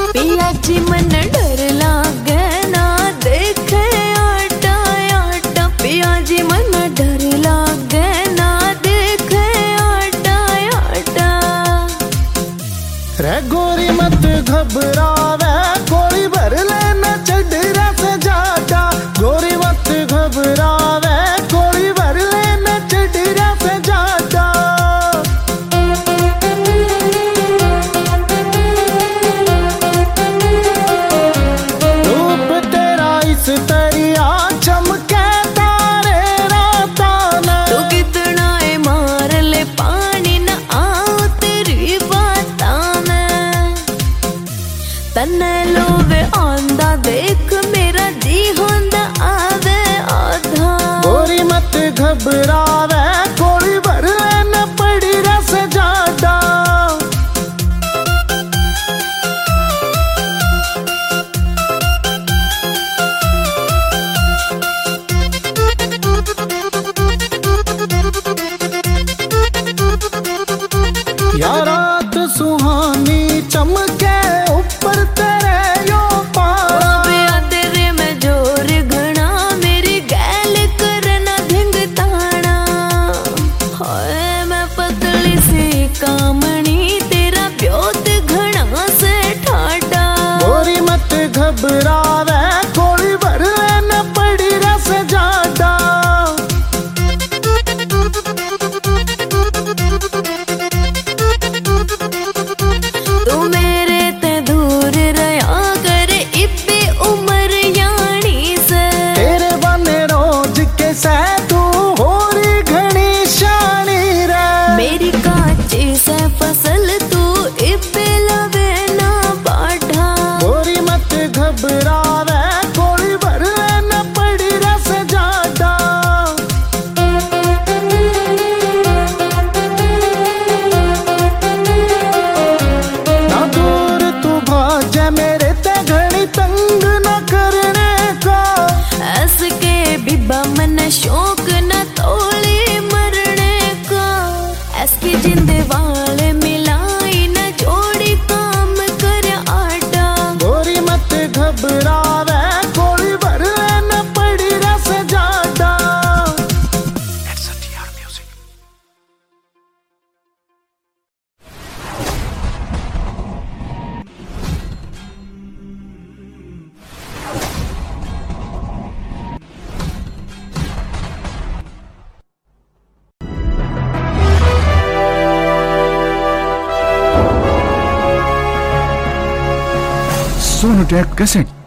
पिया जी मन डर लागे ना देखे आटा आटा, पिया जी मन डर लागे ना देखे आटा आटा। रे गोरी मत घबरावे, गोली भर लेना चढ़रा से जाटा। गोरी मत घबरावे, गोली भर लेना चढ़रा से जाटा। धूप तेरा इस तरिया चमके तारे राता ने। तू कितना मार ले पानी न आओ तेरी बाता में। तन्ने लोवे आंदा देख मेरा जी होंदा आवे आधा। गोरी मत घबरावे, गोली भर लेना पड़ी रस जाटा। या रात सुहानी चमके ऊपर तेरे यो पारा। तेरे में जोर घना मेरी गैल करना धिंग ताना। हाय मैं पतली सी कामणी तेरा ब्योत घना से ठाडा। गोरी मत घबरावे, गोली भर लेना पड़ी रस जाटा। तू मेरे ते दूर रहा कर इब्बे उम्र यानी से। तेरे बने रोज के सै तू होरी घनी शानी रे। मेरी काची से फसल तू इब्बे लवे ना बाढ़ा। गोरी मत घबरावे, गोली भर लेना पड़ी रस जाटा। ना दूर तू भाजे मेरे ते घड़ी तंग न करने का। ऐस के बिबा मन शौक न तोली मरने का। ऐसकी जिंद वाल मिलाई न जोड़ी काम कर आटा। गोरी मत घबरावे, गोली भर लेना पड़ी रस जाटा। सोनोटेक कैसेट।